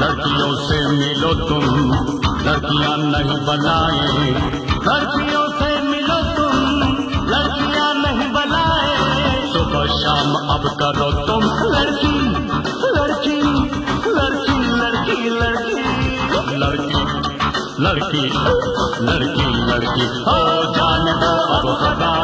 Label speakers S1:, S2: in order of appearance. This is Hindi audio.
S1: लड़कियों से मिलो तुम, लड़कियां नहीं बनाए। लड़कियों से मिलो तुम, लड़कियां नहीं बनाए। सुबह शाम अब करो तुम लड़की लड़की लड़की लड़की लड़की लड़की लड़की लड़की लड़की। हो जाने दो अब खता